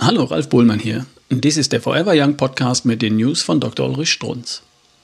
Hallo, Ralf Bohlmann hier. Dies ist der Forever Young Podcast mit den News von Dr. Ulrich Strunz.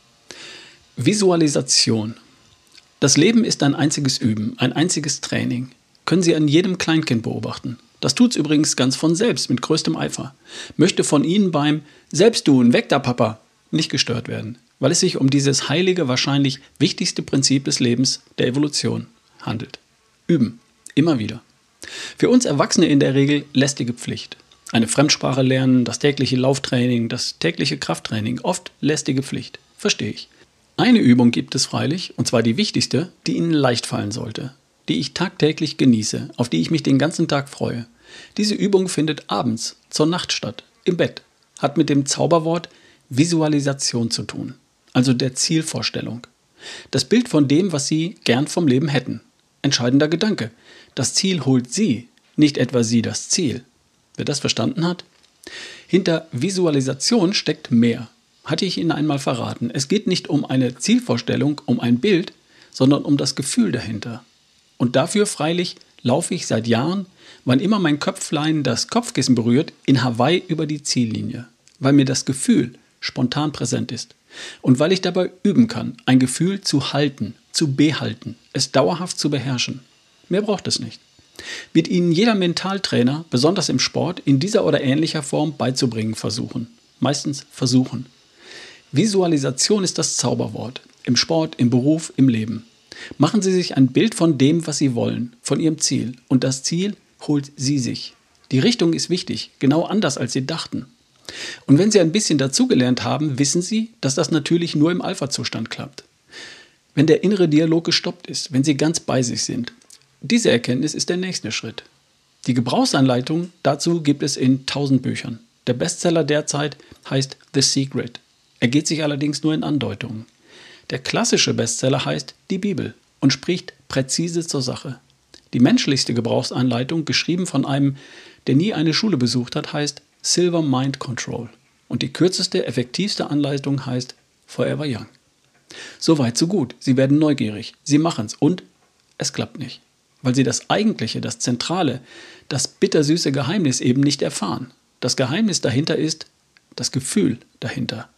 Visualisation. Das Leben ist ein einziges Üben, ein einziges Training. Können Sie an jedem Kleinkind beobachten. Das tut's übrigens ganz von selbst, mit größtem Eifer. Möchte von Ihnen beim Selbsttun, weg da Papa, nicht gestört werden, weil es sich um dieses heilige, wahrscheinlich wichtigste Prinzip des Lebens, der Evolution, handelt. Üben. Immer wieder. Für uns Erwachsene in der Regel lästige Pflicht. Eine Fremdsprache lernen, das tägliche Lauftraining, das tägliche Krafttraining, oft lästige Pflicht. Verstehe ich. Eine Übung gibt es freilich, und zwar die wichtigste, die Ihnen leicht fallen sollte, die ich tagtäglich genieße, auf die ich mich den ganzen Tag freue. Diese Übung findet abends zur Nacht statt, im Bett, hat mit dem Zauberwort Visualisation zu tun, also der Zielvorstellung. Das Bild von dem, was Sie gern vom Leben hätten. Entscheidender Gedanke. Das Ziel holt Sie, nicht etwa Sie das Ziel. Wer das verstanden hat? Hinter Visualisation steckt mehr. Hatte ich Ihnen einmal verraten. Es geht nicht um eine Zielvorstellung, um ein Bild, sondern um das Gefühl dahinter. Und dafür freilich laufe ich seit Jahren, wann immer mein Köpflein das Kopfkissen berührt, in Hawaii über die Ziellinie, weil mir das Gefühl spontan präsent ist. Und weil ich dabei üben kann, ein Gefühl zu halten, zu behalten, es dauerhaft zu beherrschen. Mehr braucht es nicht. Wird Ihnen jeder Mentaltrainer, besonders im Sport, in dieser oder ähnlicher Form beizubringen versuchen. Meistens versuchen. Visualisation ist das Zauberwort. Im Sport, im Beruf, im Leben. Machen Sie sich ein Bild von dem, was Sie wollen, von Ihrem Ziel. Und das Ziel holt Sie sich. Die Richtung ist wichtig, genau anders als Sie dachten. Und wenn Sie ein bisschen dazugelernt haben, wissen Sie, dass das natürlich nur im Alpha-Zustand klappt. Wenn der innere Dialog gestoppt ist, wenn Sie ganz bei sich sind. Diese Erkenntnis ist der nächste Schritt. Die Gebrauchsanleitung dazu gibt es in 1000 Büchern. Der Bestseller derzeit heißt The Secret. Er geht sich allerdings nur in Andeutungen. Der klassische Bestseller heißt Die Bibel und spricht präzise zur Sache. Die menschlichste Gebrauchsanleitung, geschrieben von einem, der nie eine Schule besucht hat, heißt Silver Mind Control. Und die kürzeste, effektivste Anleitung heißt Forever Young. Soweit, so gut. Sie werden neugierig. Sie machen's und es klappt nicht. Weil Sie das Eigentliche, das Zentrale, das bittersüße Geheimnis eben nicht erfahren. Das Geheimnis dahinter ist das Gefühl dahinter.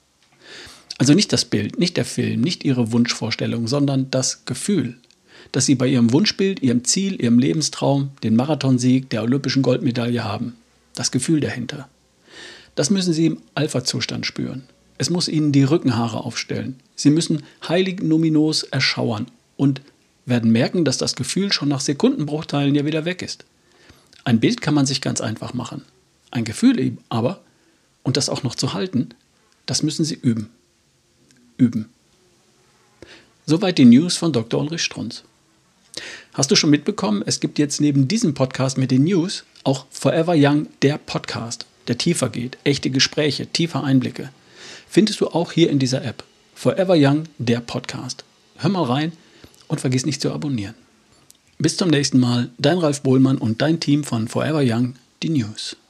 Also nicht das Bild, nicht der Film, nicht Ihre Wunschvorstellung, sondern das Gefühl, das Sie bei Ihrem Wunschbild, Ihrem Ziel, Ihrem Lebenstraum, den Marathonsieg, der olympischen Goldmedaille haben. Das Gefühl dahinter. Das müssen Sie im Alpha-Zustand spüren. Es muss Ihnen die Rückenhaare aufstellen. Sie müssen heilig numinos erschauern und werden merken, dass das Gefühl schon nach Sekundenbruchteilen ja wieder weg ist. Ein Bild kann man sich ganz einfach machen. Ein Gefühl eben aber, und das auch noch zu halten, das müssen Sie üben. Üben. Soweit die News von Dr. Ulrich Strunz. Hast du schon mitbekommen, es gibt jetzt neben diesem Podcast mit den News auch Forever Young, der Podcast, der tiefer geht, echte Gespräche, tiefe Einblicke. Findest du auch hier in dieser App. Forever Young, der Podcast. Hör mal rein und vergiss nicht zu abonnieren. Bis zum nächsten Mal, dein Ralf Bohlmann und dein Team von Forever Young, die News.